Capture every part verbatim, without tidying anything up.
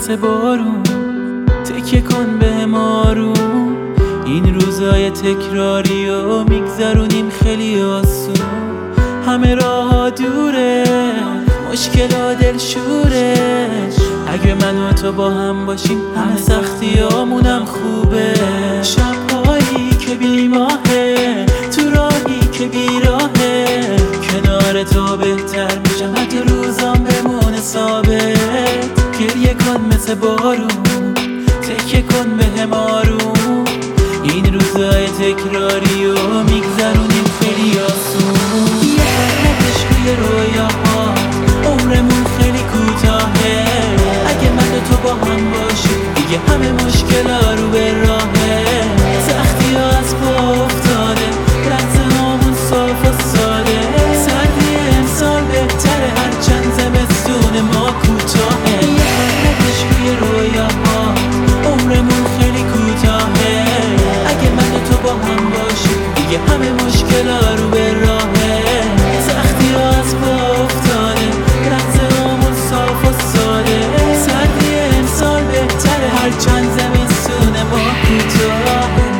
مثل بارون، تکیه کن بهم آروم. این روزای تکراری و میگذرونیم خیلی آسون. همه راه دوره، مشکل دلشوره. اگه من و تو با هم باشیم همه سختیامونم خوبه. شبهایی که بی ماهه، تو راهی که بیراهه، کنار تو بهتر میشم حتی روزام بمونه ثابت. گریه کن مثل بارون، تکیه کن بهم آروم. این روزای تکراری و میگذرونیم خیلی آسون. یه حرکتش روی رویاها، عمرمون خیلی کوتاهه. اگه من و تو با هم باشیم دیگه همه مشکلا رو به راهه. سختی ها از پا افتاده، لحظه هامون صاف و ساده. سردی امسال بهتره هرچند زمستون ما کوتاهه. یه حرکتش روی رویاها، عمرمون خیلی کوتاهه. اگه من و تو با هم باشیم دیگه همه مشکلا رو به راهه. سختی ها از پا افتاده، لحظه هامون صاف و ساده. سردی امسال بهتره هرچند زمستون ما کوتاهه.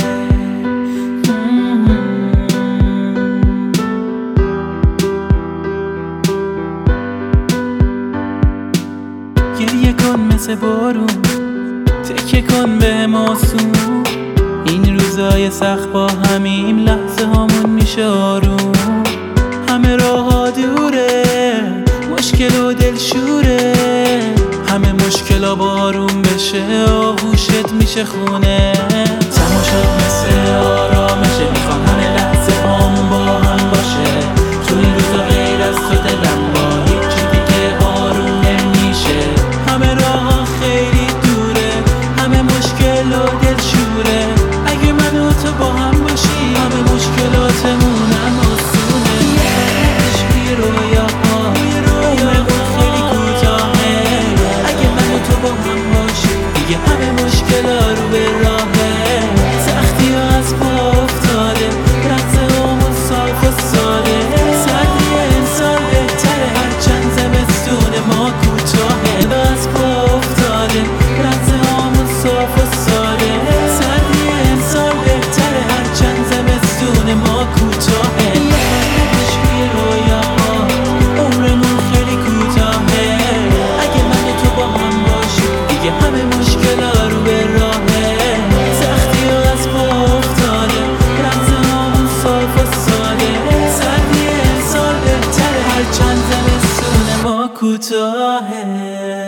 گریه کن مثل بارون، تکیه کن بهم آسون. این روزای سخت با همیم لحظه هامون میشه آروم. همه راه دوره، مشکل و دلشوره. همه مشکلا بارون بشه، آغوشت میشه خونه. تماشات مثل آرامشه، میخوام همه لحظه هامون با هم باشه. تو این روزا غیر از تو دلم با هیچی دیگه آروم نمیشه. همه راه خیلی دوره، همه مشکل و دلشوره. اگه من و تو با هم باشی همه مشکلاتمونم آسونه. یه حرکتش روی رویاها، عمرمون خیلی کوتاهه. اگه من و تو با هم باشی دیگه همه مشکلا رو به راهه. سختی ها از پا افتاده، لحظه هامون صاف و ساده. سردی امسال بهتره هرچند زمستون ما کوتاهه. از پا افتاده، لحظه هامون صاف و ساده. سردی امسال بهتره هرچند زمستون ما کوتاهه. یه حرکتش روی رویاها، عمرمون خیلی کوتاهه. اگه من و تو با هم باشیم دیگه همه مشکلا رو به راهه. سختی ها از پا افتاده، لحظه هامون صاف و ساده. سردی امسال بهتره هرچند زمستون ما کوتاهه.